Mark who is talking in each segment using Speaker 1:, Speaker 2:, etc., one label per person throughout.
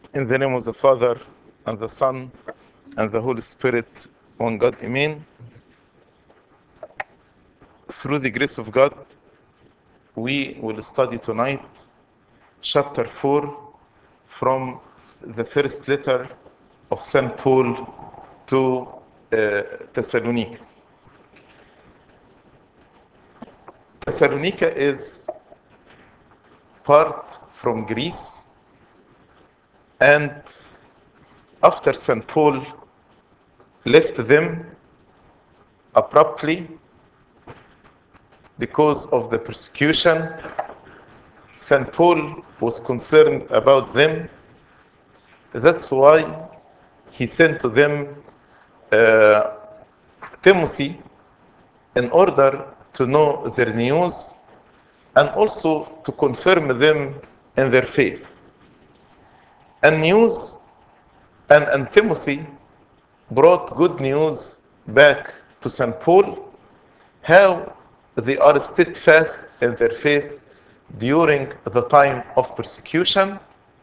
Speaker 1: In the name of the Father, and the Son, and the Holy Spirit, one God, Amen. Through the grace of God, we will study tonight chapter 4 from the first letter of St. Paul to Thessalonica. Thessalonica is part from Greece, and after St. Paul left them abruptly because of the persecution, St. Paul was concerned about them. That's why he sent to them Timothy in order to know their news and also to confirm them in their faith. And Timothy brought good news back to St. Paul, how they are steadfast in their faith during the time of persecution.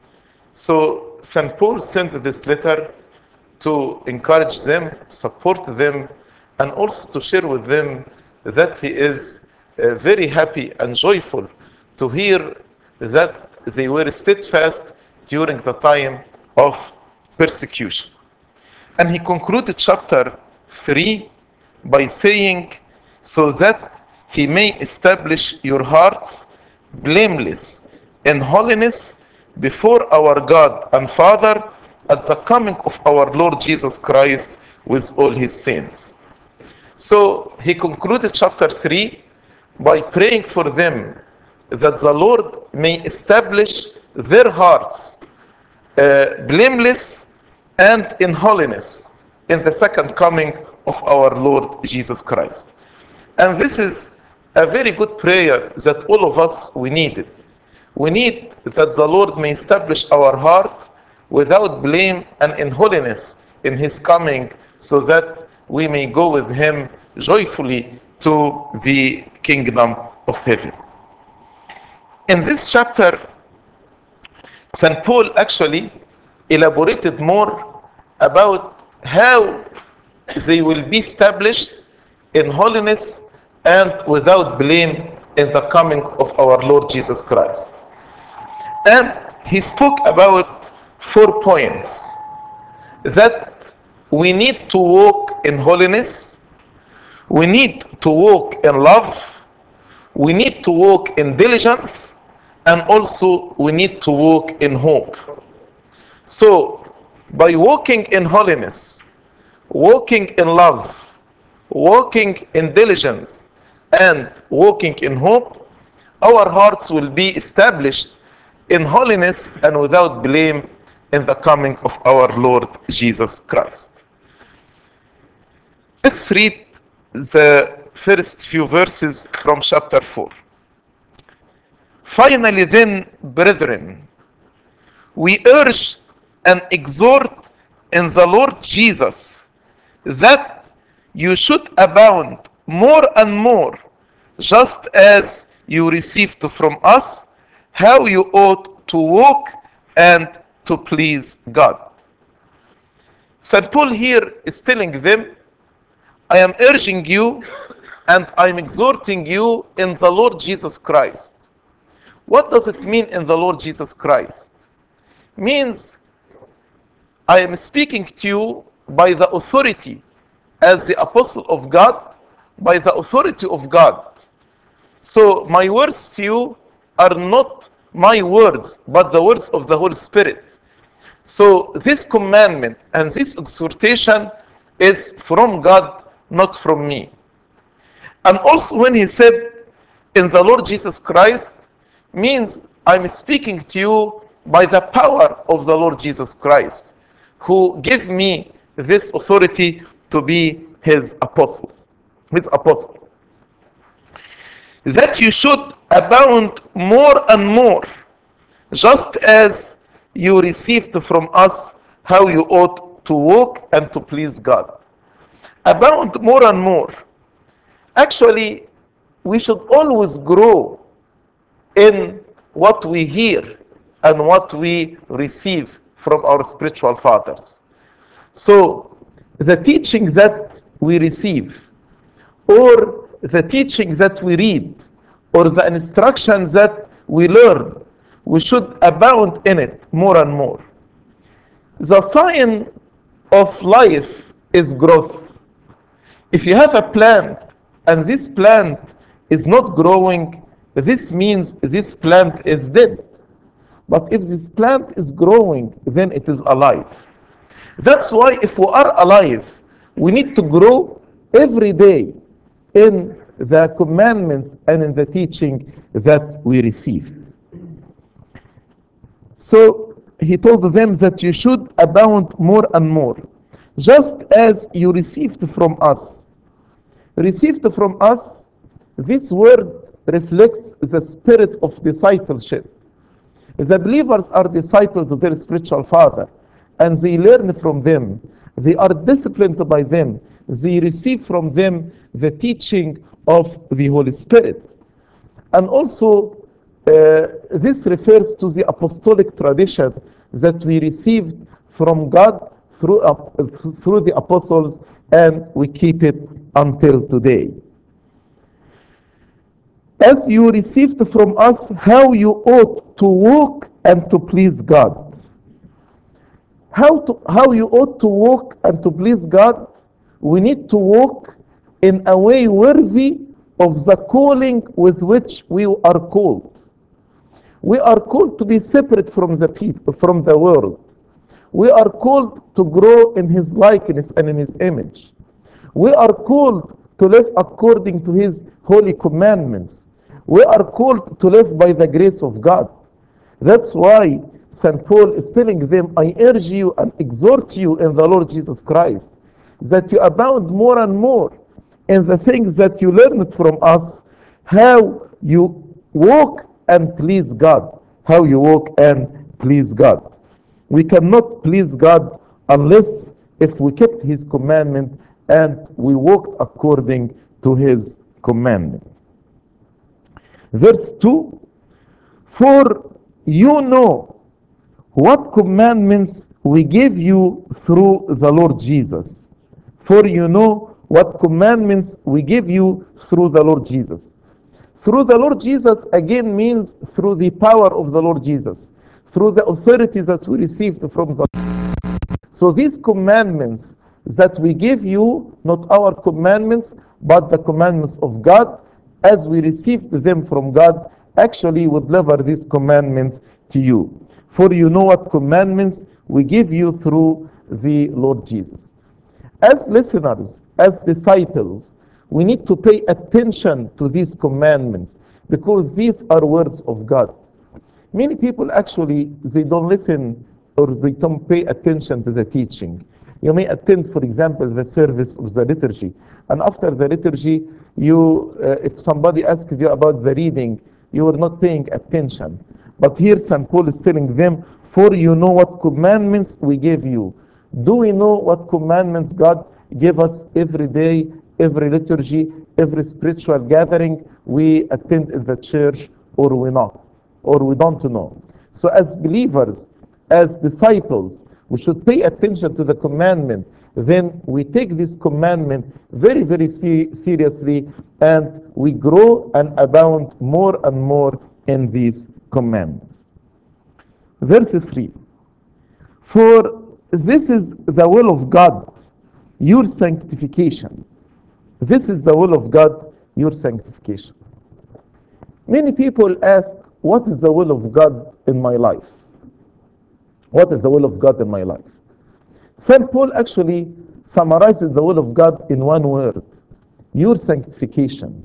Speaker 1: So St. Paul sent this letter to encourage them, support them, and also to share with them that he is very happy and joyful to hear that they were steadfast during the time of persecution. And he concluded chapter 3 by saying, so that he may establish your hearts blameless in holiness before our God and Father at the coming of our Lord Jesus Christ with all his saints. So he concluded chapter 3 by praying for them that the Lord may establish their hearts blameless and in holiness in the second coming of our Lord Jesus Christ. And this is a very good prayer that all of us we needed. We need that the Lord may establish our heart without blame and in holiness in his coming, so that we may go with him joyfully to the kingdom of heaven. In this chapter, St. Paul actually elaborated more about how they will be established in holiness and without blame in the coming of our Lord Jesus Christ. And he spoke about 4 points: that we need to walk in holiness, we need to walk in love, we need to walk in diligence, and also we need to walk in hope. So, by walking in holiness, walking in love, walking in diligence, and walking in hope, our hearts will be established in holiness and without blame in the coming of our Lord Jesus Christ. Let's read the first few verses from chapter 4. Finally then, brethren, we urge and exhort in the Lord Jesus that you should abound more and more, just as you received from us how you ought to walk and to please God. St. Paul here is telling them, I am urging you and I'm exhorting you in the Lord Jesus Christ. What does it mean in the Lord Jesus Christ? It means I am speaking to you by the authority as the apostle of God, by the authority of God. So my words to you are not my words, but the words of the Holy Spirit. So this commandment and this exhortation is from God, not from me. And also when he said in the Lord Jesus Christ, means I'm speaking to you by the power of the Lord Jesus Christ, who gave me this authority to be his apostle. That you should abound more and more, just as you received from us how you ought to walk and to please God. Abound more and more. Actually, we should always grow in what we hear and what we receive from our spiritual fathers. So the teaching that we receive, or the teaching that we read, or the instructions that we learn, we should abound in it more and more. The sign of life is growth. If you have a plant and this plant is not growing, this means this plant is dead. But if this plant is growing, then it is alive. That's why if we are alive, we need to grow every day in the commandments and in the teaching that we received. So he told them that you should abound more and more, just as you received from us. Received from us, this word reflects the spirit of discipleship. The believers are disciples of their spiritual father, and they learn from them. They are disciplined by them. They receive from them the teaching of the Holy Spirit. And also, this refers to the apostolic tradition that we received from God through the apostles, and we keep it until today. As you received from us how you ought to walk and to please God. How you ought to walk and to please God, we need to walk in a way worthy of the calling with which we are called. We are called to be separate from the people, from the world. We are called to grow in His likeness and in His image. We are called to live according to His holy commandments. We are called to live by the grace of God. That's why St. Paul is telling them, I urge you and exhort you in the Lord Jesus Christ, that you abound more and more in the things that you learned from us, how you walk and please God. How you walk and please God. We cannot please God unless if we kept His commandment and we walked according to His commandment. Verse 2, for you know what commandments we give you through the Lord Jesus. For you know what commandments we give you through the Lord Jesus. Through the Lord Jesus again means through the power of the Lord Jesus, through the authority that we received from the Lord. So these commandments that we give you, not our commandments, but the commandments of God, as we received them from God, actually would deliver these commandments to you. For you know what commandments we give you through the Lord Jesus. As listeners, as disciples, we need to pay attention to these commandments because these are words of God. Many people actually, they don't listen or they don't pay attention to the teaching. You may attend, for example, the service of the liturgy, and after the liturgy, if somebody asks you about the reading, you are not paying attention. But here St. Paul is telling them, for you know what commandments we gave you. Do we know what commandments God gave us every day, every liturgy, every spiritual gathering we attend in the church, or we not, or we don't know? So as believers, as disciples, we should pay attention to the commandment. Then we take this commandment very, very seriously, and we grow and abound more and more in these commandments. Verse 3. For this is the will of God, your sanctification. This is the will of God, your sanctification. Many people ask, what is the will of God in my life? What is the will of God in my life? St. Paul actually summarizes the will of God in one word, your sanctification.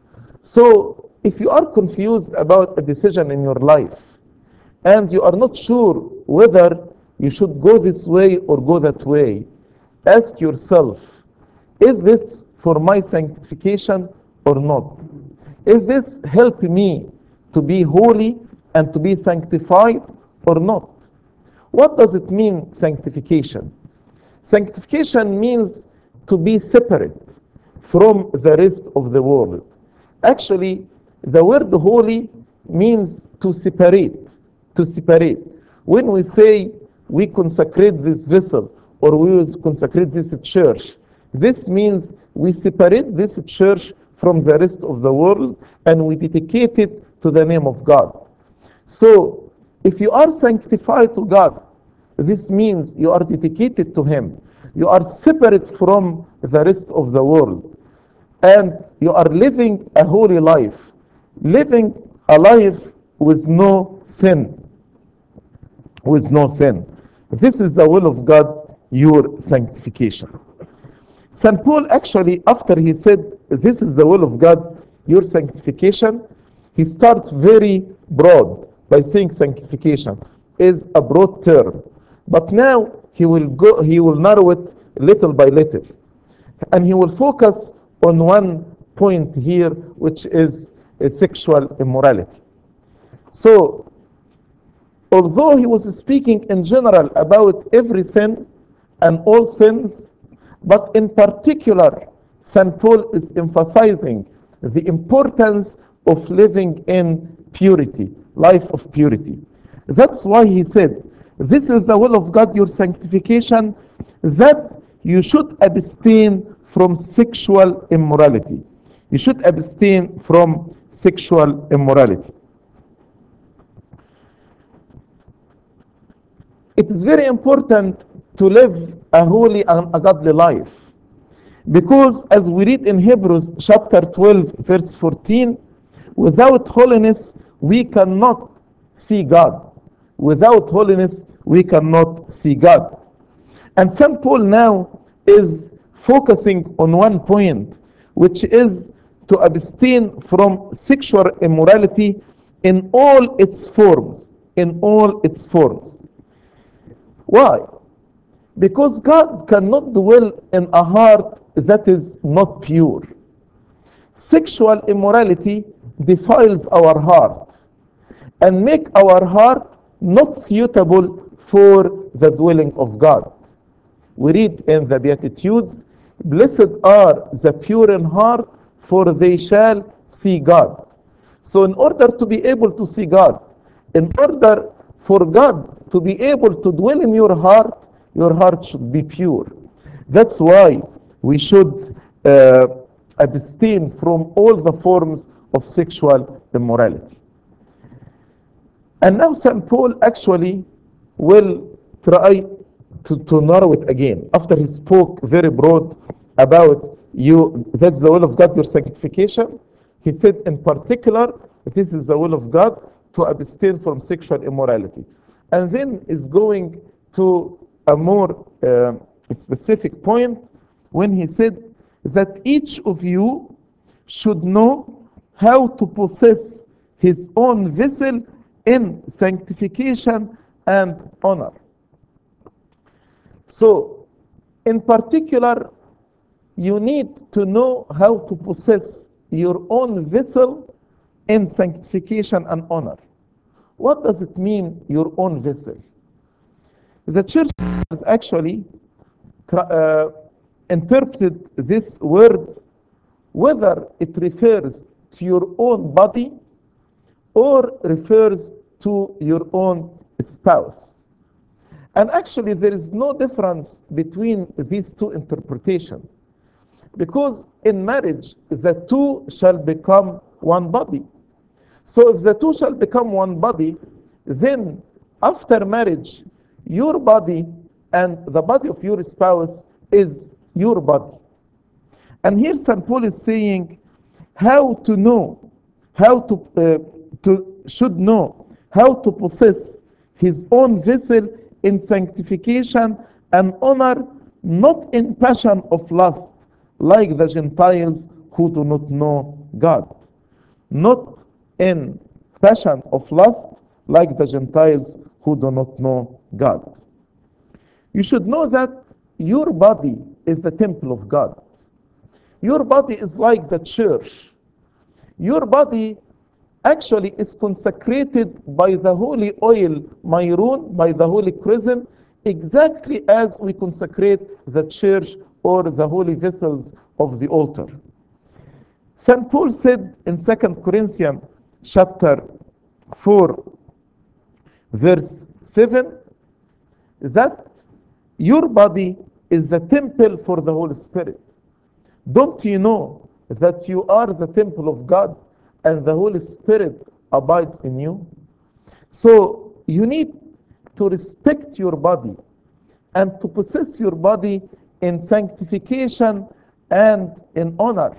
Speaker 1: So if you are confused about a decision in your life and you are not sure whether you should go this way or go that way, ask yourself, is this for my sanctification or not? Is this help me to be holy and to be sanctified or not? What does it mean, sanctification? Sanctification means to be separate from the rest of the world. Actually, the word holy means to separate. To separate. When we say we consecrate this vessel or we will consecrate this church, this means we separate this church from the rest of the world and we dedicate it to the name of God. So, if you are sanctified to God, this means you are dedicated to Him. You are separate from the rest of the world. And you are living a holy life. Living a life with no sin. With no sin. This is the will of God, your sanctification. St. Paul actually, after he said, this is the will of God, your sanctification, he starts very broad by saying sanctification is a broad term. But now he will narrow it little by little. And he will focus on one point here, which is sexual immorality. So, although he was speaking in general about every sin and all sins, but in particular, St. Paul is emphasizing the importance of living in purity, life of purity. That's why he said, this is the will of God, your sanctification, that you should abstain from sexual immorality. You should abstain from sexual immorality. It is very important to live a holy and a godly life. Because as we read in Hebrews chapter 12, verse 14, without holiness we cannot see God. Without holiness we cannot see God. And St. Paul now is focusing on one point, which is to abstain from sexual immorality in all its forms. In all its forms. Why? Because God cannot dwell in a heart that is not pure. Sexual immorality defiles our heart and make our heart not suitable for the dwelling of God. We read in the Beatitudes, blessed are the pure in heart, for they shall see God. So in order to be able to see God, in order for God to be able to dwell in your heart should be pure. That's why we should abstain from all the forms of sexual immorality. And now St. Paul actually will try to narrow it again. After he spoke very broad about that's the will of God, your sanctification, he said in particular, this is the will of God to abstain from sexual immorality. And then is going to a more specific point when he said that each of you should know how to possess his own vessel in sanctification and honor. So, in particular, you need to know how to possess your own vessel in sanctification and honor. What does it mean, your own vessel? The church has actually interpreted this word whether it refers to your own body or refers to your own spouse. And actually, there is no difference between these two interpretations. Because in marriage, the two shall become one body. So if the two shall become one body, then after marriage, your body and the body of your spouse is your body. And here St. Paul is saying how to know, should know how to possess his own vessel in sanctification and honor, not in passion of lust, like the Gentiles who do not know God. Not in passion of lust, like the Gentiles who do not know God. You should know that your body is the temple of God. Your body is like the church. Your body actually is consecrated by the holy oil, Myron, by the holy chrism, exactly as we consecrate the church or the holy vessels of the altar. St. Paul said in 2 Corinthians chapter 4, verse 7, that your body is the temple for the Holy Spirit. Don't you know that you are the temple of God and the Holy Spirit abides in you? So you need to respect your body and to possess your body in sanctification and in honor.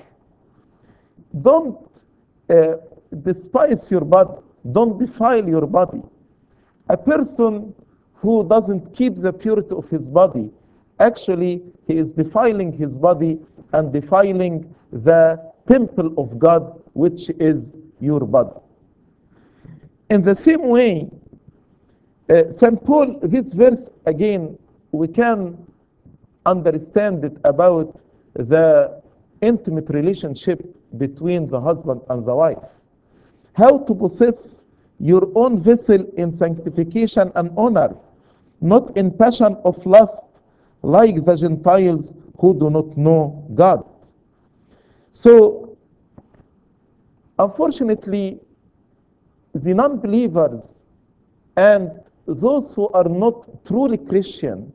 Speaker 1: Don't uh, despise your body. Don't defile your body. A person who doesn't keep the purity of his body, actually, he is defiling his body and defiling the temple of God, which is your body. In the same way, St. Paul, this verse again, we can understand it about the intimate relationship between the husband and the wife. How to possess your own vessel in sanctification and honor, not in passion of lust like the Gentiles who do not know God. So, unfortunately, the non-believers and those who are not truly Christian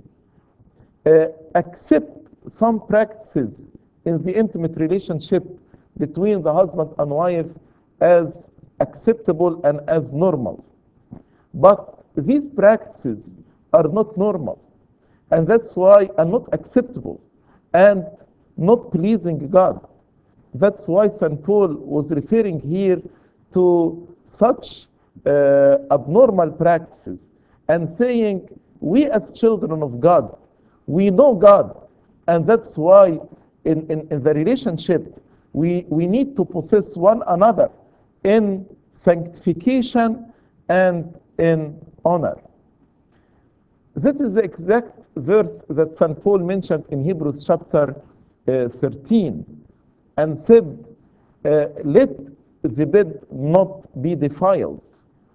Speaker 1: accept some practices in the intimate relationship between the husband and wife as acceptable and as normal. But these practices are not normal, and that's why are not acceptable and not pleasing God. That's why St. Paul was referring here to such abnormal practices and saying, we as children of God, we know God, and that's why in the relationship, we need to possess one another in sanctification and in honor. This is the exact verse that St. Paul mentioned in Hebrews chapter 13 and said, let the bed not be defiled.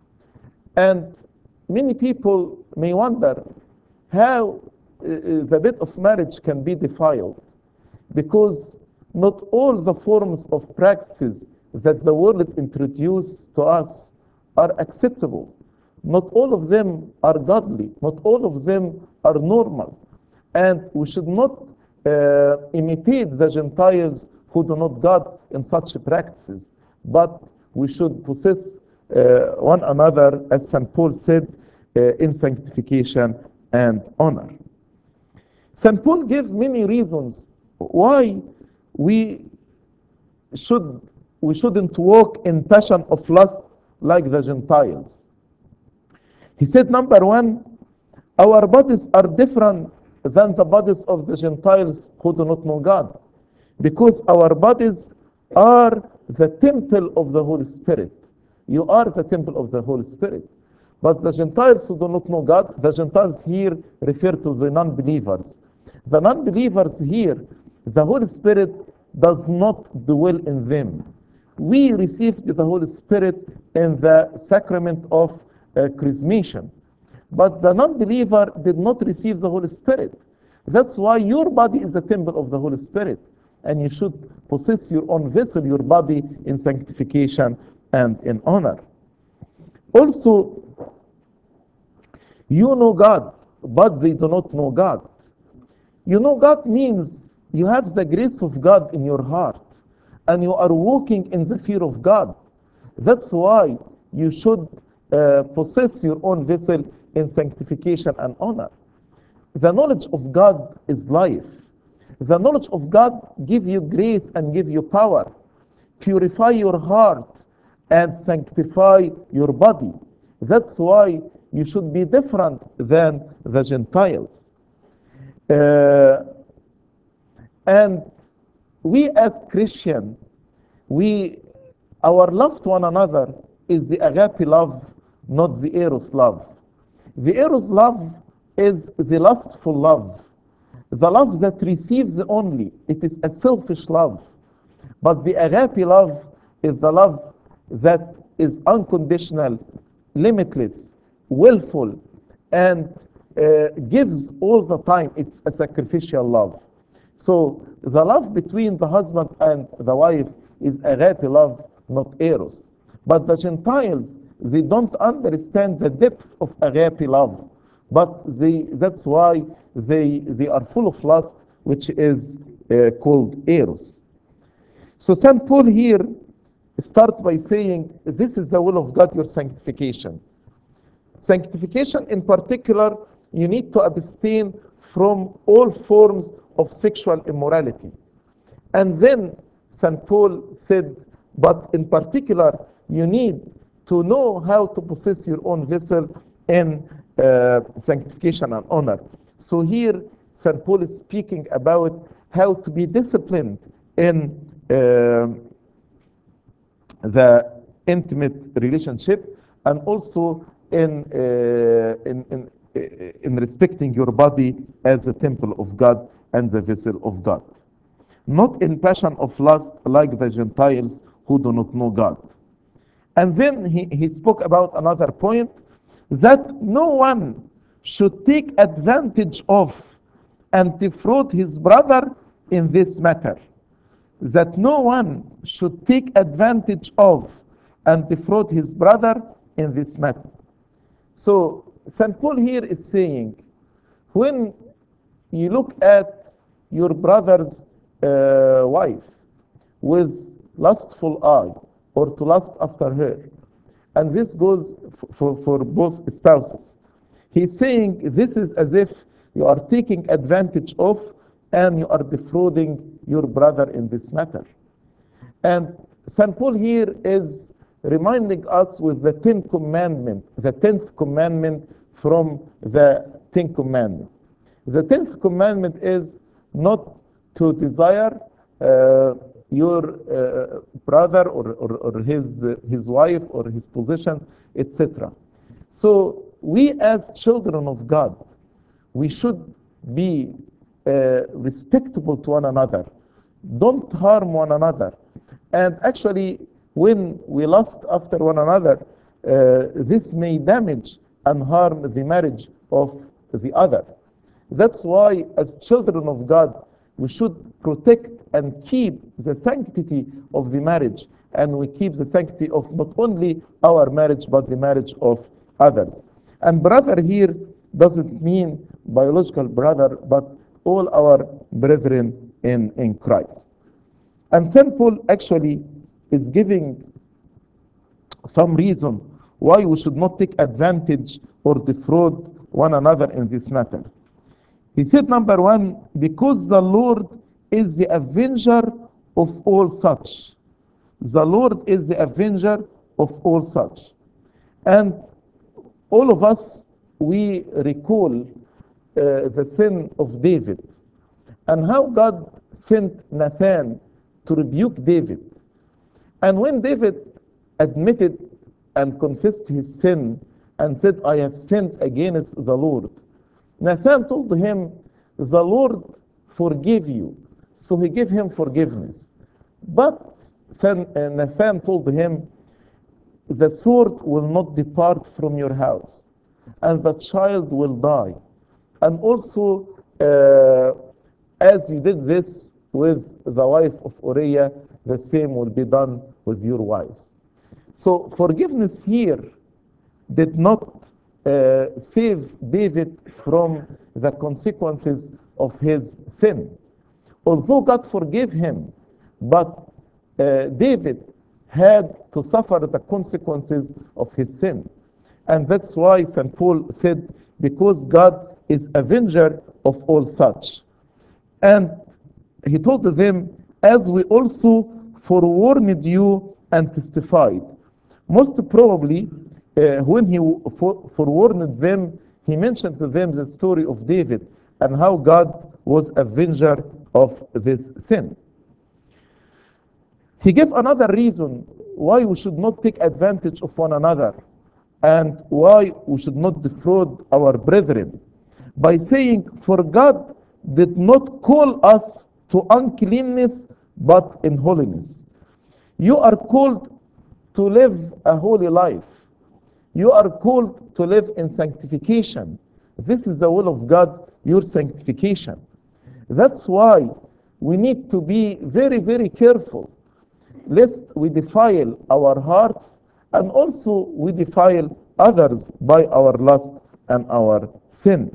Speaker 1: And many people may wonder how the bed of marriage can be defiled, because not all the forms of practices that the world introduced to us are acceptable. Not all of them are godly. Not all of them are normal. And we should not imitate the Gentiles who do not God in such practices, but we should possess one another, as St. Paul said, in sanctification and honor. St. Paul gave many reasons why we should we shouldn't walk in passion of lust like the Gentiles. He said, number one, our bodies are different than the bodies of the Gentiles who do not know God, because our bodies are the temple of the Holy Spirit. You are the temple of the Holy Spirit. But the Gentiles who do not know God, the Gentiles here refer to the non-believers. The non-believers here, the Holy Spirit does not dwell in them. We received the Holy Spirit in the sacrament of chrismation. But the non-believer did not receive the Holy Spirit. That's why your body is the temple of the Holy Spirit. And you should possess your own vessel, your body, in sanctification and in honor. Also, you know God, but they do not know God. You know God means you have the grace of God in your heart, and you are walking in the fear of God. That's why you should possess your own vessel in sanctification and honor. The knowledge of God is life. The knowledge of God give you grace and give you power. Purify your heart and sanctify your body. That's why you should be different than the Gentiles. Uh, and we as Christian, we our love to one another is the agape love, not the eros love. The eros love is the lustful love, the love that receives only. It is a selfish love. But the agape love is the love that is unconditional, limitless, willful, and gives all the time. It's a sacrificial love. So the love between the husband and the wife is agape love, not eros. But the Gentiles, they don't understand the depth of agape love. but that's why they are full of lust, which is called eros. So St. Paul here start by saying, this is the will of God, your sanctification. Sanctification in particular, you need to abstain from all forms of sexual immorality. And then St. Paul said, but in particular, you need to know how to possess your own vessel in sanctification and honor. So here, St. Paul is speaking about how to be disciplined in the intimate relationship, and also in respecting your body as a temple of God and the vessel of God. Not in passion of lust like the Gentiles who do not know God. And then he spoke about another point, that no one should take advantage of and defraud his brother in this matter. That no one should take advantage of and defraud his brother in this matter. So St. Paul here is saying, when you look at your brother's wife with lustful eye, or to lust after her, and this goes for both spouses, he's saying this is as if you are taking advantage of and you are defrauding your brother in this matter. And St. Paul here is reminding us with the 10th commandment, the 10th commandment from the 10th commandment. The 10th commandment is not to desire your brother or his wife or his possessions, etc. So we as children of God, we should be respectable to one another. Don't harm one another. And actually, when we lust after one another, this may damage and harm the marriage of the other. That's why, as children of God, we should protect and keep the sanctity of the marriage, and we keep the sanctity of not only our marriage, but the marriage of others. And brother here doesn't mean biological brother, but all our brethren in Christ. And St. Paul actually is giving some reason why we should not take advantage or defraud one another in this matter. He said, number one, because the Lord is the avenger of all such. The Lord is the avenger of all such. And all of us, we recall the sin of David and how God sent Nathan to rebuke David. And when David admitted and confessed his sin and said, I have sinned against the Lord, Nathan told him, the Lord forgive you. So he gave him forgiveness. But Nathan told him, the sword will not depart from your house, and the child will die. And also, as you did this with the wife of Uriah, the same will be done with your wives. So forgiveness here did not save David from the consequences of his sin. Although God forgave him, but David had to suffer the consequences of his sin. And that's why St. Paul said, because God is avenger of all such. And he told them, as we also forewarned you and testified. Most probably, when he forewarned them, he mentioned to them the story of David and how God was avenger of this sin. He gave another reason why we should not take advantage of one another and why we should not defraud our brethren, by saying, for God did not call us to uncleanness, but in holiness. You are called to live a holy life. You are called to live in sanctification. This is the will of God, your sanctification. That's why we need to be very, very careful, lest we defile our hearts and also we defile others by our lust and our sin.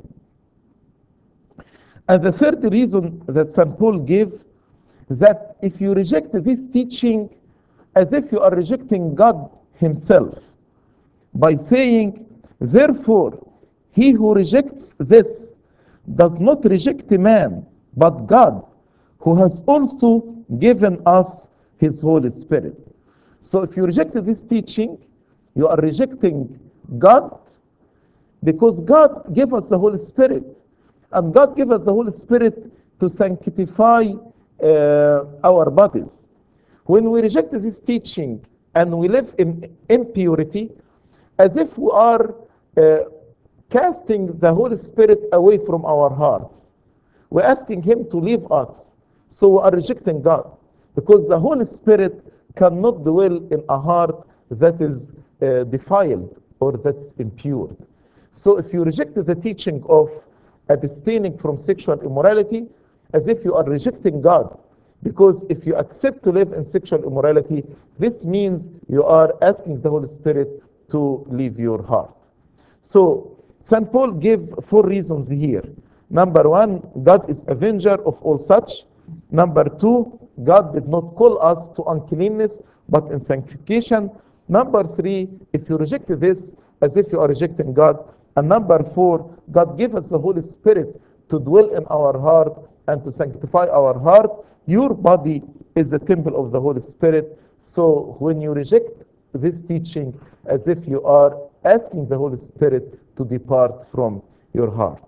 Speaker 1: And the third reason that St. Paul gave, that if you reject this teaching as if you are rejecting God himself by saying, therefore, he who rejects this does not reject man, but God, who has also given us his Holy Spirit. So if you reject this teaching, you are rejecting God, because God gave us the Holy Spirit. And God gave us the Holy Spirit to sanctify our bodies. When we reject this teaching and we live in impurity, as if we are uh, casting the Holy Spirit away from our hearts. We're asking him to leave us. So we are rejecting God. Because the Holy Spirit cannot dwell in a heart that is defiled or that's impure. So if you reject the teaching of abstaining from sexual immorality, as if you are rejecting God. Because if you accept to live in sexual immorality, this means you are asking the Holy Spirit to leave your heart. So St. Paul gave 4 reasons here. Number 1, God is avenger of all such. Number 2, God did not call us to uncleanness, but in sanctification. Number 3, if you reject this, as if you are rejecting God. And number 4, God gave us the Holy Spirit to dwell in our heart and to sanctify our heart. Your body is the temple of the Holy Spirit. So when you reject this teaching, as if you are asking the Holy Spirit to depart from your heart.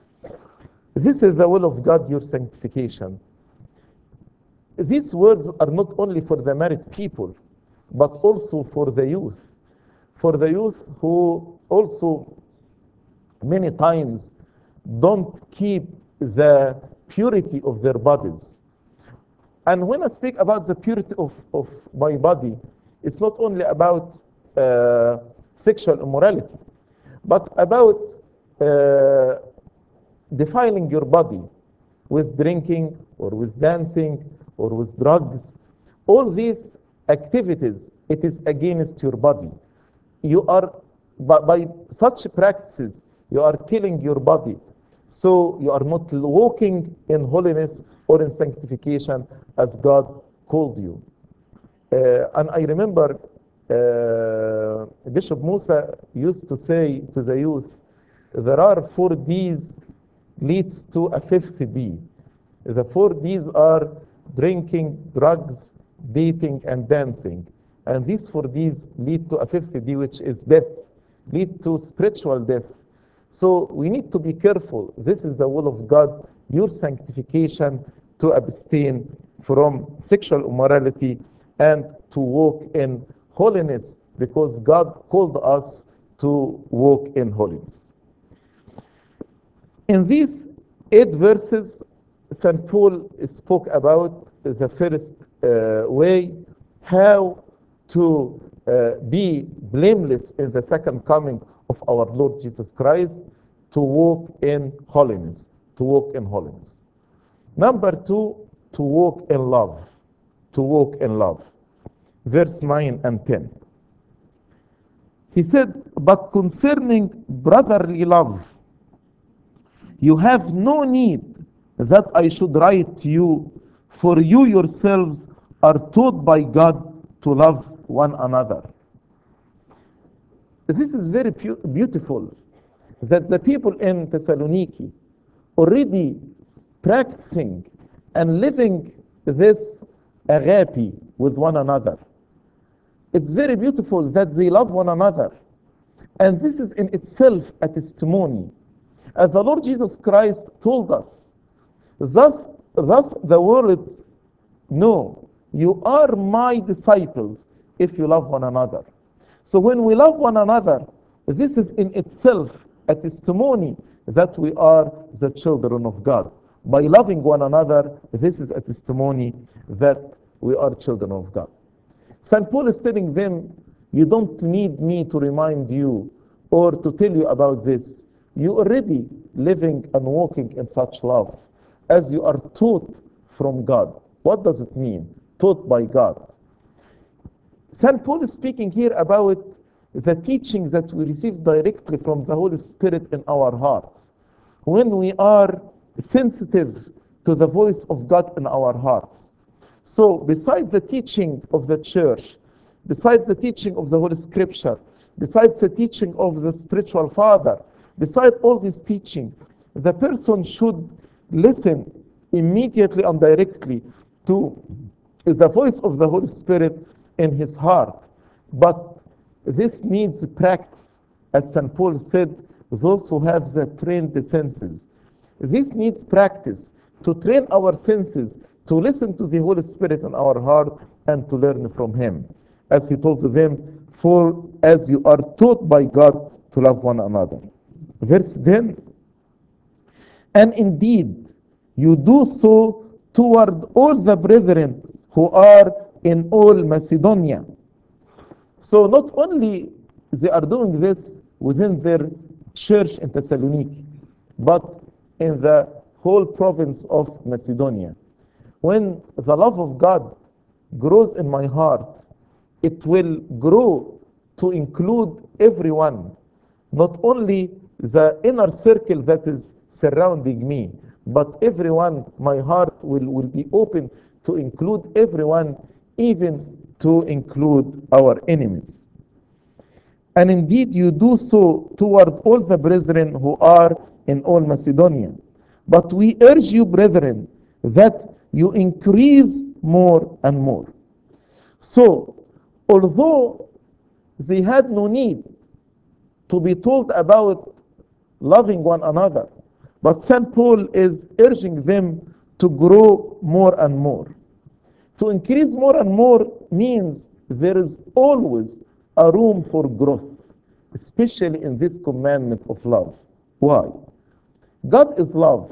Speaker 1: This is the will of God, your sanctification. These words are not only for the married people, but also for the youth. For the youth who also many times don't keep the purity of their bodies. And when I speak about the purity of my body, it's not only about sexual immorality, but about uh, defiling your body with drinking or with dancing or with drugs. All these activities, it is against your body. You are, by such practices, you are killing your body. So you are not walking in holiness or in sanctification as God called you. And I remember Bishop Musa used to say to the youth, there are 4 D's leads to a 5th D. The 4 D's are drinking, drugs, dating, and dancing. And these 4 D's lead to a 5th D, which is death, lead to spiritual death. So we need to be careful. This is the will of God, your sanctification, to abstain from sexual immorality and to walk in holiness, because God called us to walk in holiness. In these 8 verses, St. Paul spoke about the first way, how to be blameless in the second coming of our Lord Jesus Christ, to walk in holiness, to walk in holiness. Number 2, to walk in love, to walk in love. Verse 9 and 10. He said, but concerning brotherly love, you have no need that I should write to you, for you yourselves are taught by God to love one another. This is very beautiful, that the people in Thessaloniki already practicing and living this agape with one another. It's very beautiful that they love one another. And this is in itself a testimony. As the Lord Jesus Christ told us, thus the world know you are my disciples if you love one another. So when we love one another, this is in itself a testimony that we are the children of God. By loving one another, this is a testimony that we are children of God. St. Paul is telling them, you don't need me to remind you or to tell you about this. You already living and walking in such love as you are taught from God. What does it mean? Taught by God. St. Paul is speaking here about the teaching that we receive directly from the Holy Spirit in our hearts, when we are sensitive to the voice of God in our hearts. So besides the teaching of the church, besides the teaching of the Holy Scripture, besides the teaching of the spiritual father, besides all this teaching, the person should listen immediately and directly to the voice of the Holy Spirit in his heart. But this needs practice. As St. Paul said, those who have the trained senses. This needs practice to train our senses to listen to the Holy Spirit in our heart and to learn from him. As he told them, for as you are taught by God to love one another. Verse 10, and indeed you do so toward all the brethren who are in all Macedonia. So not only they are doing this within their church in Thessaloniki, but in the whole province of Macedonia. When the love of God grows in my heart, it will grow to include everyone, not only the inner circle that is surrounding me, but everyone. My heart will be open to include everyone, even to include our enemies. And indeed you do so toward all the brethren who are in all Macedonia. But we urge you, brethren, that you increase more and more. So, although they had no need to be told about loving one another, but St. Paul is urging them to grow more and more. To increase more and more means there is always a room for growth, especially in this commandment of love. Why? God is love,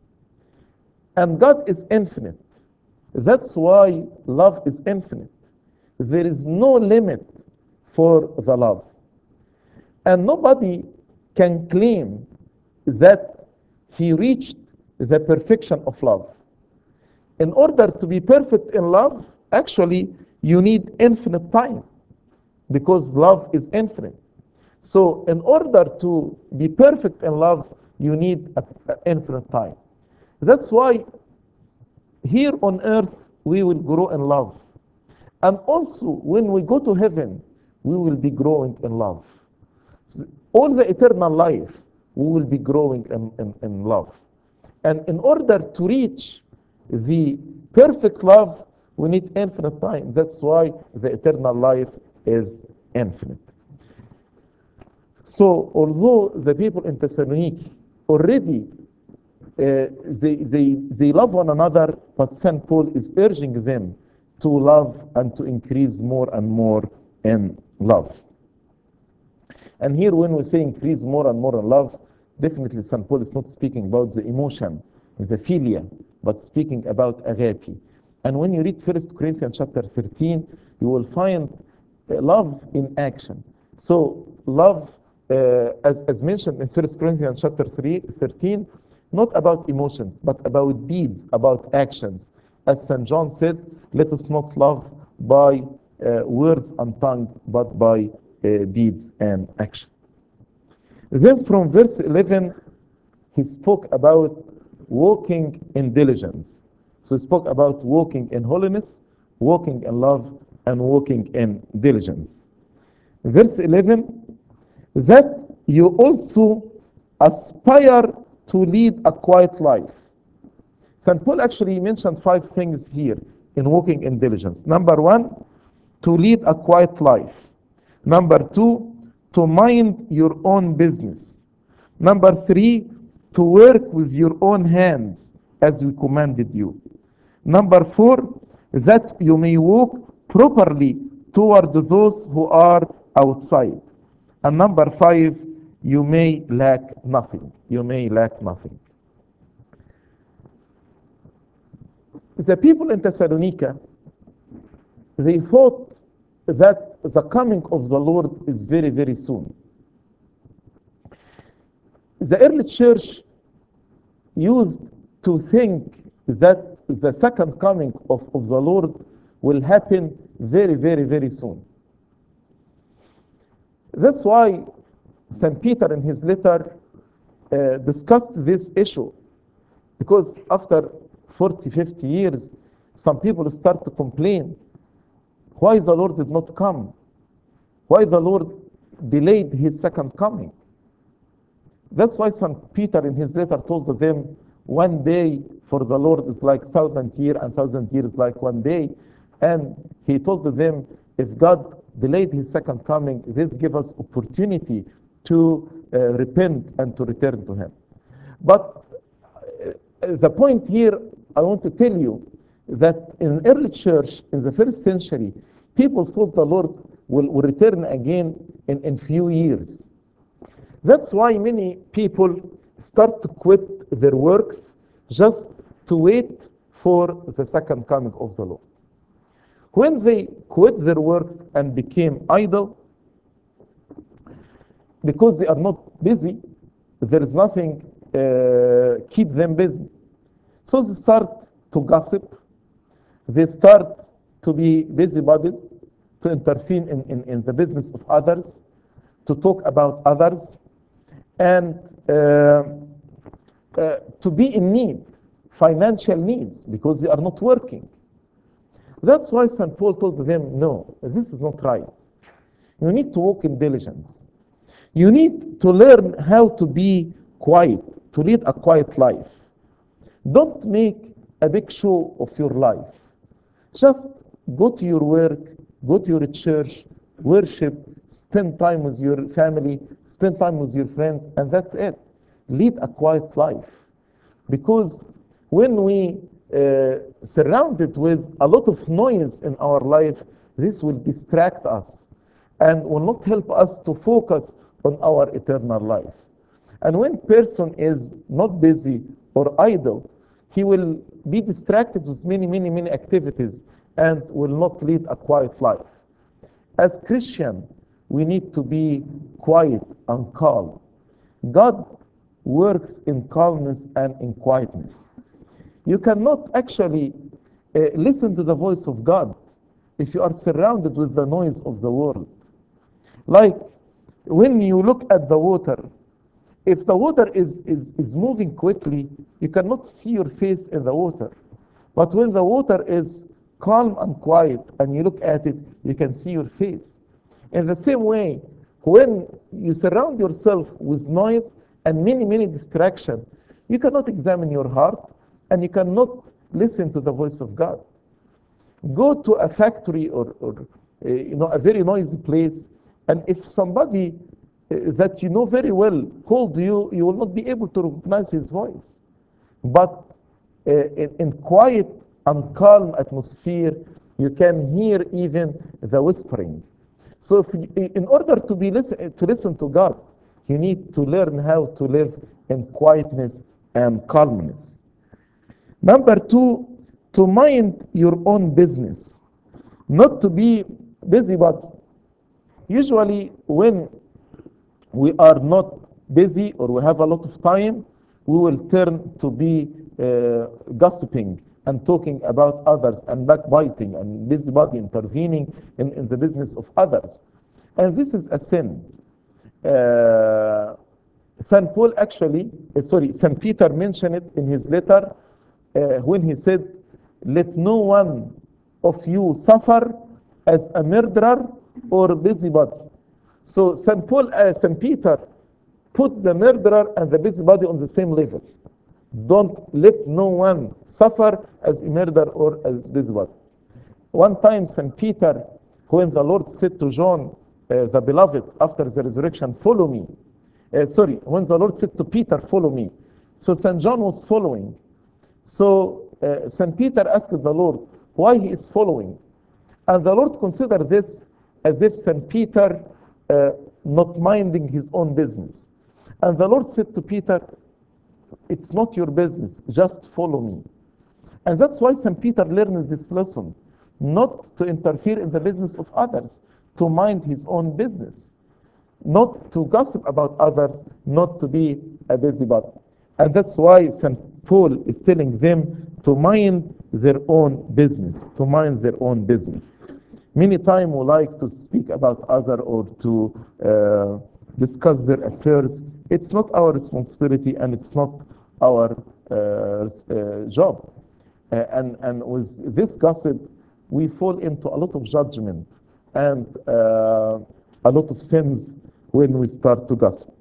Speaker 1: and God is infinite. That's why love is infinite. There is no limit for the love. And nobody can claim that he reached the perfection of love. In order to be perfect in love, actually, you need infinite time, because love is infinite. So in order to be perfect in love, you need infinite time. That's why here on earth we will grow in love. And also when we go to heaven, we will be growing in love. All the eternal life, we will be growing in love. And in order to reach the perfect love, we need infinite time. That's why the eternal life is infinite. So although the people in Thessaloniki already they love one another, but St. Paul is urging them to love and to increase more and more in love. And here when we say increase more and more in love, definitely St. Paul is not speaking about the emotion, the philia, but speaking about agape. And when you read 1 Corinthians chapter 13, you will find love in action. So love, as mentioned in 1 Corinthians chapter 13, not about emotions, but about deeds, about actions. As St. John said, let us not love by words and tongue, but by deeds and action. Then from verse 11, he spoke about walking in diligence. So he spoke about walking in holiness, walking in love, and walking in diligence. Verse 11, that you also aspire to lead a quiet life. St. Paul actually mentioned 5 things here in walking in diligence. Number 1, to lead a quiet life. Number 2, to mind your own business. Number 3, to work with your own hands as we commanded you. Number 4, that you may walk properly toward those who are outside. And number 5, you may lack nothing. You may lack nothing. The people in Thessalonica, they thought that the coming of the Lord is very, very soon. The early church used to think that the second coming of the Lord will happen very, very, very soon. That's why St. Peter in his letter discussed this issue, because after 40, 50 years, some people start to complain why the Lord did not come, why the Lord delayed his second coming. That's why St. Peter in his letter told them, one day for the Lord is like 1,000 years, and 1,000 years like one day. And he told them, if God delayed his second coming, this gives us opportunity to repent and to return to him. But the point here, I want to tell you that in early church, in the first century, people thought the Lord will return again in few years. That's why many people start to quit their works just to wait for the second coming of the Lord. When they quit their works and became idle, because they are not busy, there is nothing keep them busy. So they start to gossip, they start to be busybodies, to intervene in the business of others, to talk about others, and to be in need, financial needs, because they are not working. That's why St. Paul told them, no, this is not right. You need to walk in diligence. You need to learn how to be quiet, to lead a quiet life. Don't make a big show of your life. Just go to your work, go to your church, worship, spend time with your family, spend time with your friends, and that's it. Lead a quiet life. Because when we surrounded with a lot of noise in our life, this will distract us and will not help us to focus on our eternal life. And when person is not busy or idle, he will be distracted with many activities and will not lead a quiet life. As Christian, we need to be quiet and calm. God works in calmness and in quietness. You cannot actually listen to the voice of God if you are surrounded with the noise of the world. Like when you look at the water, if the water is moving quickly, you cannot see your face in the water. But when the water is calm and quiet and you look at it, you can see your face. In the same way, when you surround yourself with noise and many distractions, you cannot examine your heart and you cannot listen to the voice of God. Go to a factory or a very noisy place, and if somebody that you know very well called you, you will not be able to recognize his voice. But in quiet and calm atmosphere, you can hear even the whispering. So in order to listen to God, you need to learn how to live in quietness and calmness. Number two, to mind your own business, not to be busybody. Usually when we are not busy or we have a lot of time, we will turn to be gossiping and talking about others and backbiting and busybody intervening in the business of others. And this is a sin. St. Paul actually, St. Peter mentioned it in his letter when he said, let no one of you suffer as a murderer or busybody. So St. Peter put the murderer and the busybody on the same level. Don't let no one suffer as a murderer or as busybody. One time St. Peter, when the Lord said to John, the beloved, after the resurrection, follow me. When the Lord said to Peter, follow me. So St. John was following. So St. Peter asked the Lord why he is following. And the Lord considered this as if St. Peter not minding his own business. And the Lord said to Peter, it's not your business, just follow me. And that's why St. Peter learned this lesson, not to interfere in the business of others, to mind his own business, not to gossip about others, not to be a busybody. And that's why St. Paul is telling them to mind their own business, to mind their own business. Many times we like to speak about other or to discuss their affairs. It's not our responsibility and it's not our job. And with this gossip, we fall into a lot of judgment and a lot of sins when we start to gossip.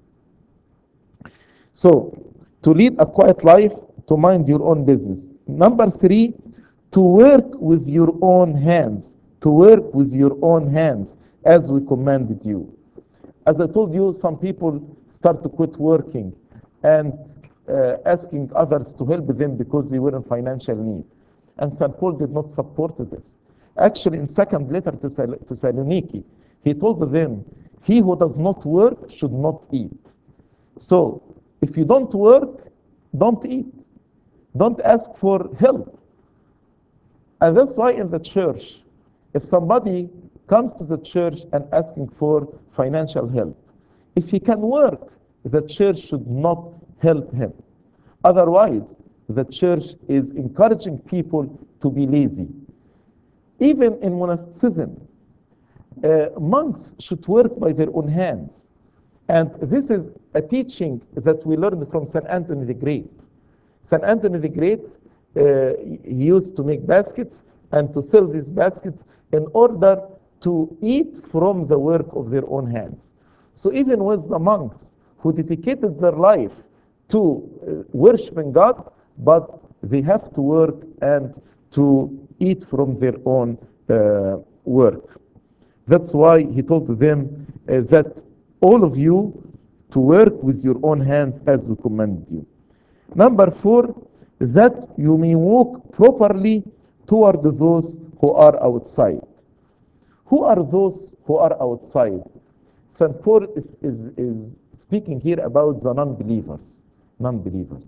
Speaker 1: So, to lead a quiet life, to mind your own business. Number three, to work with your own hands. To work with your own hands as we commanded you. As I told you, some people start to quit working and asking others to help them because they were in financial need. And St. Paul did not support this. Actually, in second letter to Thessaloniki, he told them, he who does not work should not eat. So, if you don't work, don't eat. Don't ask for help. And that's why in the church, if somebody comes to the church and asking for financial help, if he can work, the church should not help him. Otherwise, the church is encouraging people to be lazy. Even in monasticism, monks should work by their own hands. And this is a teaching that we learned from St. Anthony the Great. St. Anthony the Great, he used to make baskets and to sell these baskets in order to eat from the work of their own hands. So even with the monks who dedicated their life to worshiping God, but they have to work and to eat from their own work. That's why he told them that all of you to work with your own hands as we commanded you. Number four, that you may walk properly toward those who are outside. Who are those who are outside? St. Paul is speaking here about the non-believers. Non-believers.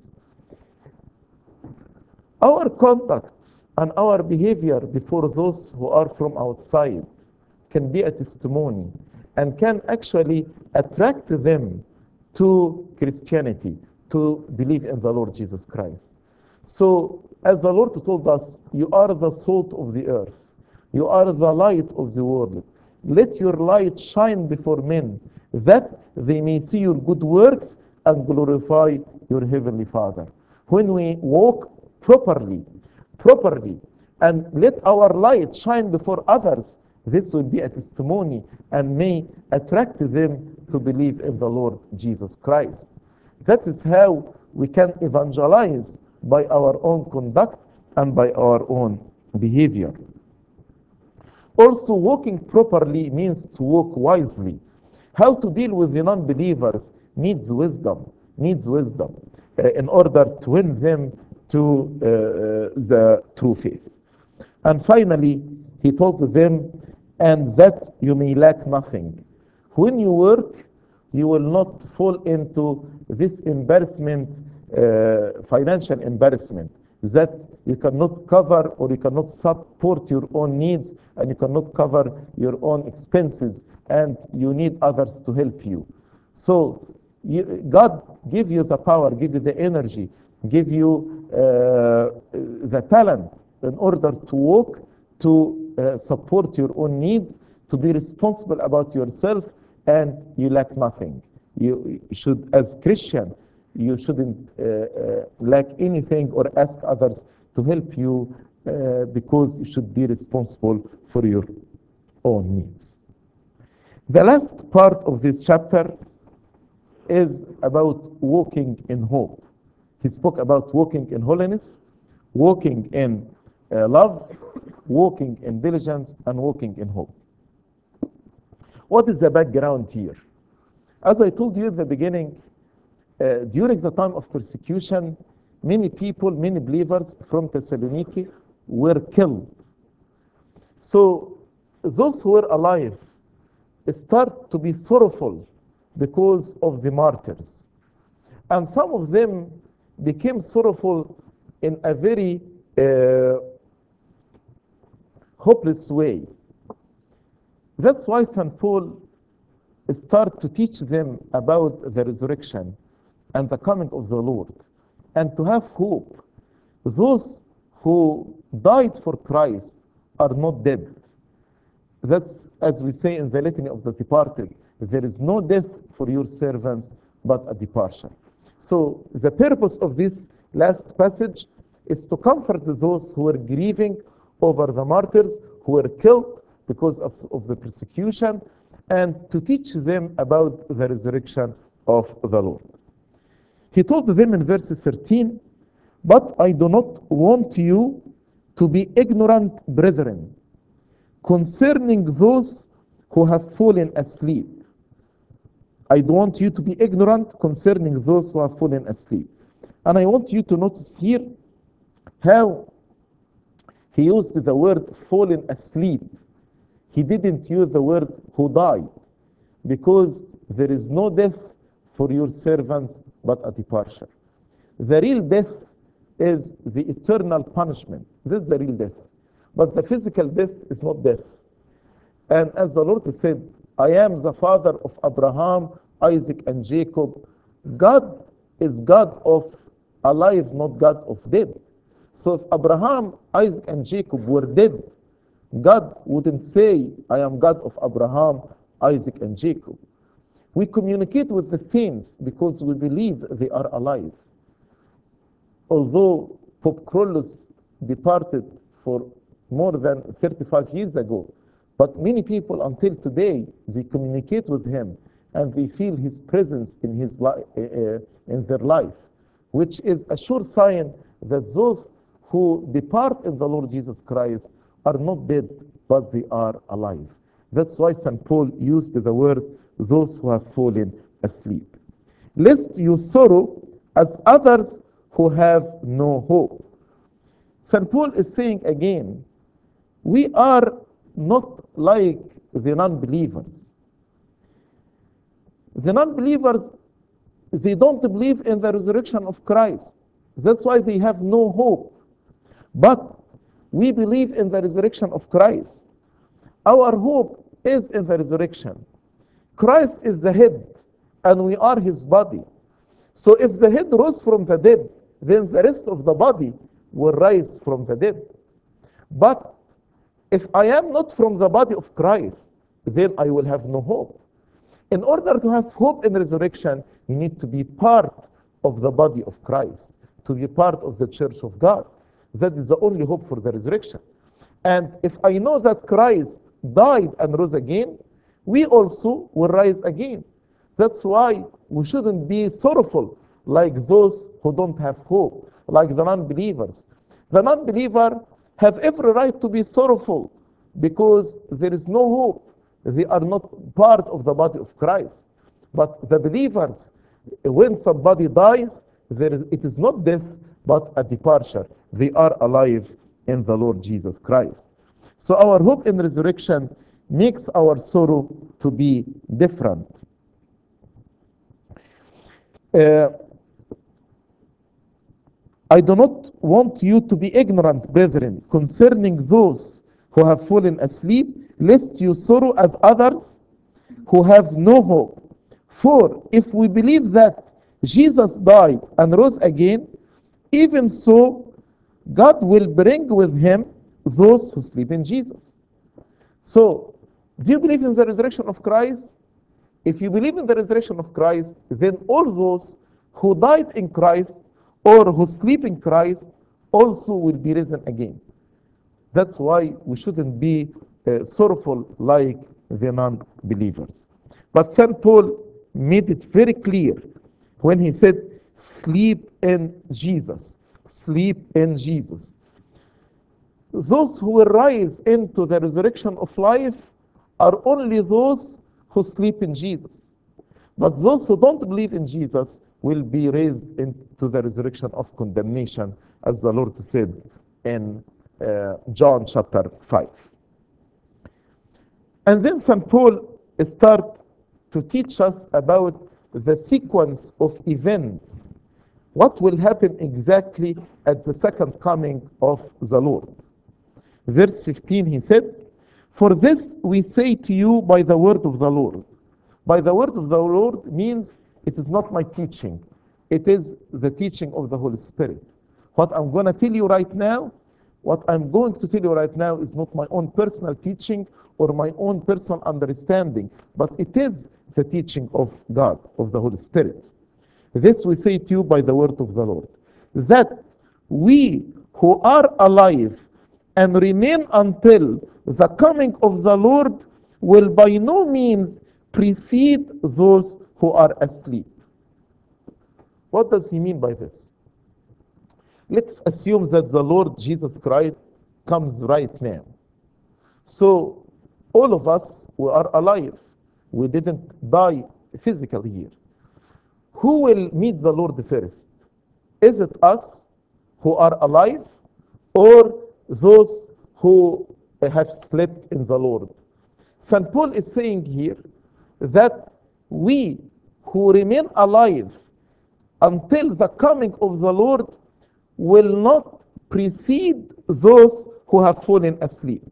Speaker 1: Our conduct and our behavior before those who are from outside can be a testimony and can actually attract them to Christianity, to believe in the Lord Jesus Christ. So, as the Lord told us, you are the salt of the earth. You are the light of the world. Let your light shine before men, that they may see your good works and glorify your heavenly Father. When we walk properly, and let our light shine before others, this will be a testimony and may attract them to believe in the Lord Jesus Christ. That is how we can evangelize, by our own conduct and by our own behavior. Also, walking properly means to walk wisely. How to deal with the non-believers needs wisdom, in order to win them to the true faith. And finally, he told them, and that you may lack nothing. When you work, you will not fall into this embarrassment, financial embarrassment, that you cannot cover or you cannot support your own needs and you cannot cover your own expenses and you need others to help you. So God give you the power, give you the energy, give you the talent in order to walk, to support your own needs, to be responsible about yourself, and you lack nothing. You should, as Christian, you shouldn't lack anything or ask others to help you because you should be responsible for your own needs. The last part of this chapter is about walking in hope. He spoke about walking in holiness, walking in love, walking in diligence, and walking in hope. What is the background here? As I told you at the beginning, during the time of persecution, many people, many believers from Thessaloniki were killed. So those who were alive start to be sorrowful because of the martyrs. And some of them became sorrowful in a very hopeless way. That's why St. Paul started to teach them about the resurrection and the coming of the Lord, and to have hope. Those who died for Christ are not dead. That's as we say in the litany of the departed. There is no death for your servants, but a departure. So the purpose of this last passage is to comfort those who were grieving over the martyrs who were killed because of the persecution, and to teach them about the resurrection of the Lord. He told them in verse 13, "But I do not want you to be ignorant, brethren, concerning those who have fallen asleep." I don't want you to be ignorant concerning those who have fallen asleep. And I want you to notice here how he used the word fallen asleep. He didn't use the word who died, because there is no death for your servants but a departure. The real death is the eternal punishment. This is the real death. But the physical death is not death. And as the Lord said, I am the father of Abraham, Isaac, and Jacob. God is God of alive, not God of dead. So if Abraham, Isaac, and Jacob were dead, God wouldn't say, I am God of Abraham, Isaac, and Jacob. We communicate with the saints because we believe they are alive. Although Pope Carlos departed for more than 35 years ago, but many people until today, they communicate with him and they feel his presence in in their life, which is a sure sign that those who depart in the Lord Jesus Christ are not dead, but they are alive. That's why St. Paul used the word, those who have fallen asleep. Lest you sorrow as others who have no hope. St. Paul is saying again, we are not like the non-believers. The non-believers, they don't believe in the resurrection of Christ. That's why they have no hope. But we believe in the resurrection of Christ. Our hope is in the resurrection. Christ is the head, and we are his body. So if the head rose from the dead, then the rest of the body will rise from the dead. But if I am not from the body of Christ, then I will have no hope. In order to have hope in resurrection, you need to be part of the body of Christ, to be part of the church of God. That is the only hope for the resurrection. And if I know that Christ died and rose again, we also will rise again. That's why we shouldn't be sorrowful like those who don't have hope, like the non-believers. The non-believer have every right to be sorrowful because there is no hope. They are not part of the body of Christ. But the believers, when somebody dies, it is not death, but a departure. They are alive in the Lord Jesus Christ. So our hope in resurrection makes our sorrow to be different. I do not want you to be ignorant, brethren, concerning those who have fallen asleep, lest you sorrow as others who have no hope. For if we believe that Jesus died and rose again, even so God will bring with him those who sleep in Jesus. So, do you believe in the resurrection of Christ? If you believe in the resurrection of Christ, then all those who died in Christ or who sleep in Christ also will be risen again. That's why we shouldn't be sorrowful like the non-believers. But St. Paul made it very clear when he said, sleep in Jesus. Sleep in Jesus. Those who will rise into the resurrection of life are only those who sleep in Jesus. But those who don't believe in Jesus will be raised into the resurrection of condemnation, as the Lord said in John chapter 5. And then St. Paul starts to teach us about the sequence of events. What will happen exactly at the second coming of the Lord? Verse 15, he said, for this we say to you by the word of the Lord. By the word of the Lord means it is not my teaching. It is the teaching of the Holy Spirit. What I'm going to tell you right now What I'm going to tell you right now is not my own personal teaching or my own personal understanding, but it is the teaching of God, of the Holy Spirit. This we say to you by the word of the Lord, that we who are alive and remain until the coming of the Lord will by no means precede those who are asleep. What does he mean by this? Let's assume that the Lord Jesus Christ comes right now. So all of us, we are alive. We didn't die physically here. Who will meet the Lord first? Is it us who are alive or those who have slept in the Lord? St. Paul is saying here that we who remain alive until the coming of the Lord will not precede those who have fallen asleep.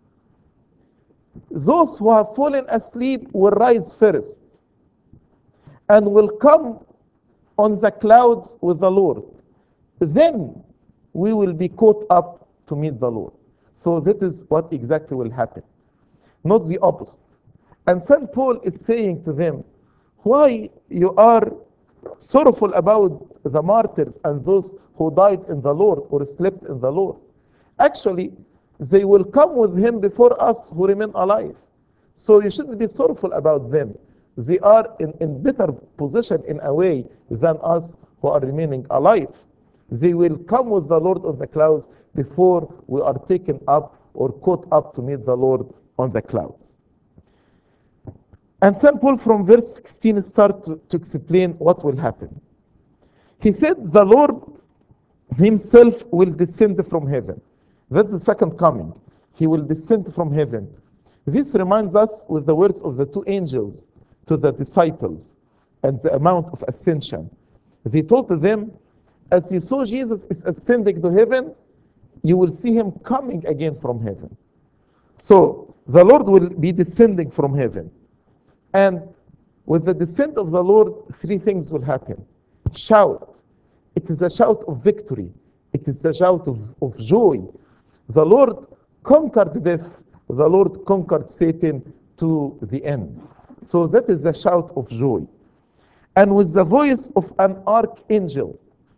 Speaker 1: Those who have fallen asleep will rise first and will come on the clouds with the Lord. Then we will be caught up to meet the Lord. So that is what exactly will happen, not the opposite. And St. Paul is saying to them, why you are sorrowful about the martyrs and those who died in the Lord or slept in the Lord? Actually, they will come with him before us who remain alive. So you shouldn't be sorrowful about them. They are in better position in a way than us who are remaining alive. They will come with the Lord on the clouds before we are taken up or caught up to meet the Lord on the clouds. And St. Paul from verse 16 starts to explain what will happen. He said, the Lord himself will descend from heaven. That's the second coming. He will descend from heaven. This reminds us with the words of the two angels to the disciples and the amount of ascension. They told them, as you saw Jesus is ascending to heaven, you will see him coming again from heaven. So the Lord will be descending from heaven. And with the descent of the Lord, three things will happen. Shout. It is a shout of victory. It is a shout of joy. The Lord conquered death. The Lord conquered Satan to the end. So that is the shout of joy. And with the voice of an archangel.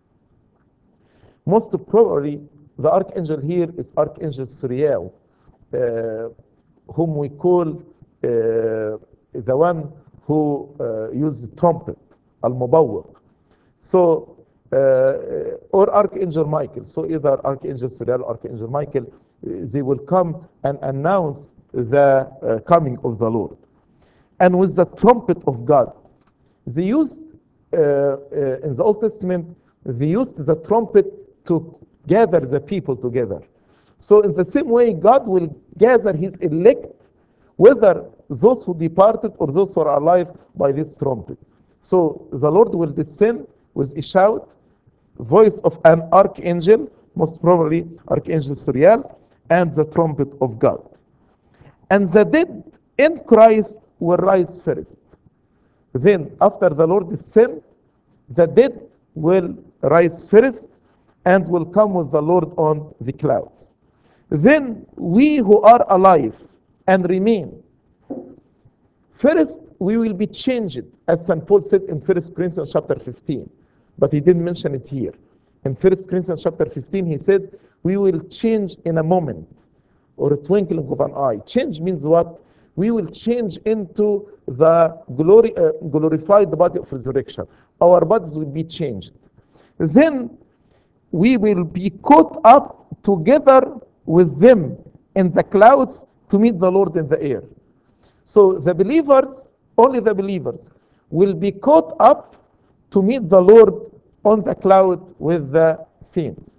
Speaker 1: Most probably, the archangel here is Archangel Suriel, whom we call the one who used the trumpet, Al-Mubawwaq. So, or Archangel Michael. So either Archangel Suriel or Archangel Michael, they will come and announce the coming of the Lord. And with the trumpet of God, they used, in the Old Testament, they used the trumpet to gather the people together. So in the same way, God will gather his elect, whether those who departed or those who are alive, by this trumpet. So the Lord will descend with a shout, voice of an archangel, most probably Archangel Suriel, and the trumpet of God. And the dead in Christ will rise first. Then after the Lord descend, the dead will rise first and will come with the Lord on the clouds. Then we who are alive and remain, first we will be changed, as St. Paul said in 1 Corinthians chapter 15, but he didn't mention it here. In 1 Corinthians chapter 15, he said, we will change in a moment, or a twinkling of an eye. Change means what? We will change into the glorified body of resurrection. Our bodies will be changed. Then we will be caught up together with them in the clouds to meet the Lord in the air. So the believers, only the believers, will be caught up to meet the Lord on the cloud with the saints.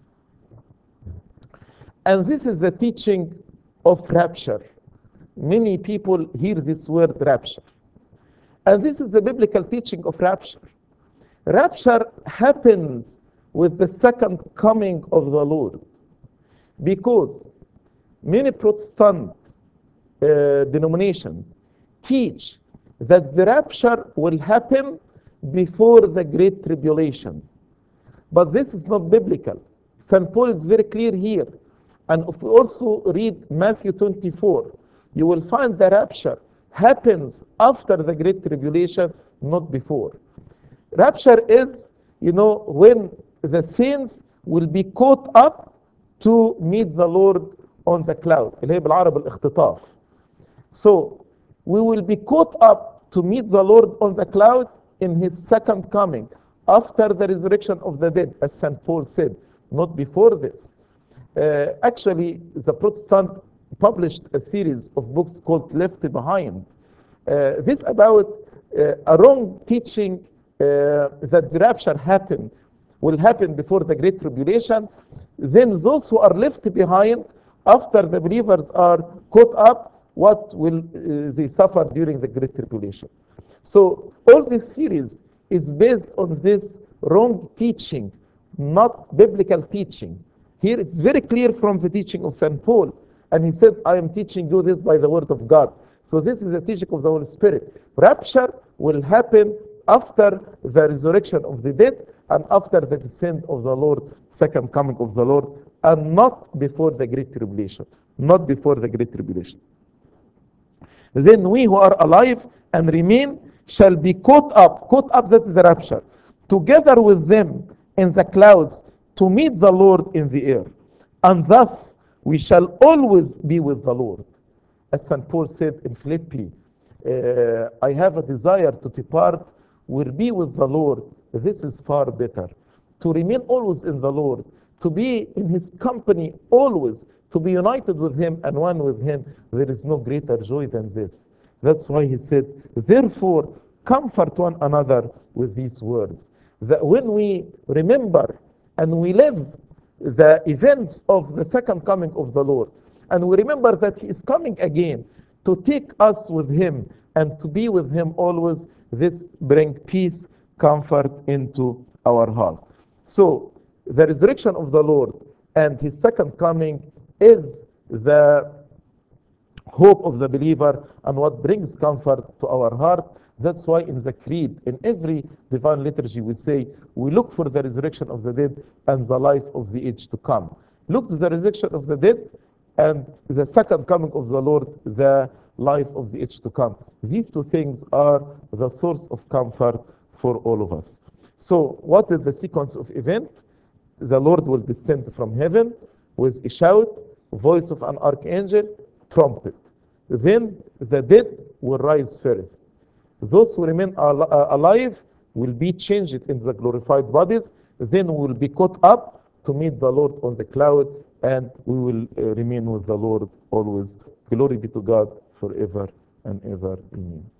Speaker 1: And this is the teaching of rapture. Many people hear this word rapture. And this is the biblical teaching of rapture. Rapture happens with the second coming of the Lord, because many Protestant denominations teach that the rapture will happen before the Great Tribulation. But this is not biblical. St. Paul is very clear here. And if we also read Matthew 24, you will find the rapture happens after the Great Tribulation, not before. Rapture is, when the saints will be caught up to meet the Lord on the cloud. اللي هي بالعربي الاختطاف. So we will be caught up to meet the Lord on the cloud in his second coming after the resurrection of the dead, as St. Paul said, not before this. Actually, the Protestant published a series of books called Left Behind. This about a wrong teaching that the rapture will happen before the Great Tribulation. Then those who are left behind after the believers are caught up, what will they suffer during the Great Tribulation? So all this series is based on this wrong teaching, not biblical teaching. Here it's very clear from the teaching of St. Paul. And he said, I am teaching you this by the word of God. So this is the teaching of the Holy Spirit. Rapture will happen after the resurrection of the dead and after the descent of the Lord, second coming of the Lord, and not before the Great Tribulation. Not before the Great Tribulation. Then we who are alive and remain shall be caught up, that is the rapture, together with them in the clouds to meet the Lord in the air. And thus we shall always be with the Lord. As St. Paul said in Philippi, I have a desire to depart, will be with the Lord. This is far better. To remain always in the Lord, to be in his company always, to be united with him and one with him, there is no greater joy than this. That's why he said, therefore, comfort one another with these words. That when we remember and we live the events of the second coming of the Lord, and we remember that he is coming again to take us with him and to be with him always, this bring peace, comfort into our heart. So the resurrection of the Lord and his second coming is the hope of the believer and what brings comfort to our heart. That's why in the creed, in every divine liturgy, we say, we look for the resurrection of the dead and the life of the age to come. Look to the resurrection of the dead and the second coming of the Lord, the life of the age to come. These two things are the source of comfort for all of us. So what is the sequence of event? The Lord will descend from heaven with a shout, voice of an archangel, trumpet. Then the dead will rise first. Those who remain alive will be changed in the glorified bodies. Then we will be caught up to meet the Lord on the cloud, and we will remain with the Lord always. Glory be to God forever and ever. Amen.